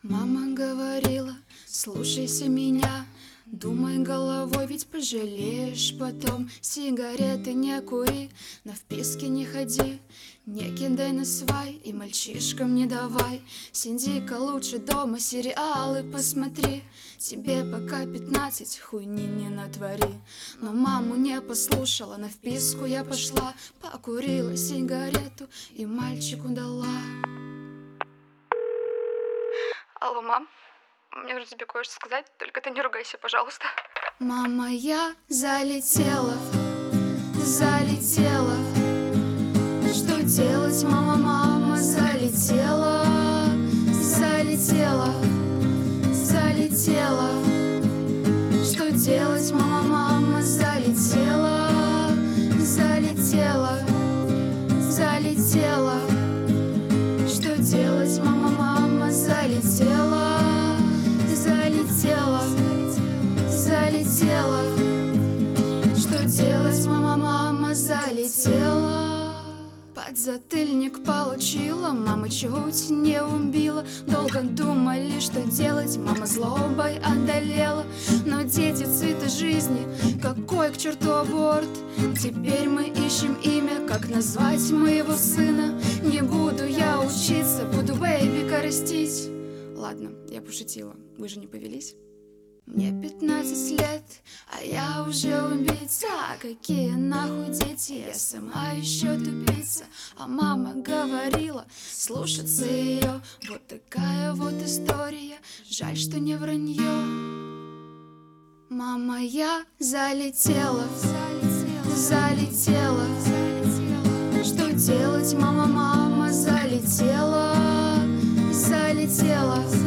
Мама говорила, слушайся меня, думай головой, ведь пожалеешь потом. Сигареты не кури, на вписки не ходи, не кидай на свай и мальчишкам не давай. Сиди-ка лучше дома, сериалы посмотри, тебе пока 15, хуйни не натвори. Но маму не послушала, на вписку я пошла, покурила сигарету и мальчику дала. Алло, мам, мне нужно тебе кое-что сказать, только ты не ругайся, пожалуйста. Мама, я залетела. Что делать, мама, залетела. Что делать, мама, залетела. Что делать, мама, залетела. Что делать, мама, залетела. Подзатыльник получила, мама чуть не убила. Долго думали, что делать, мама злобой одолела. Но дети цвета жизни, какой к черту аборт. Теперь мы ищем имя, как назвать моего сына. Не буду я учиться, буду бэйбика растить. Ладно, я пошутила, вы же не повелись. Мне 15 лет, а я уже убийца. Какие нахуй дети, я сама еще тупица. А мама говорила слушаться ее. Вот такая вот история, жаль, что не вранье. Мама, я залетела. Что делать, мама, залетела.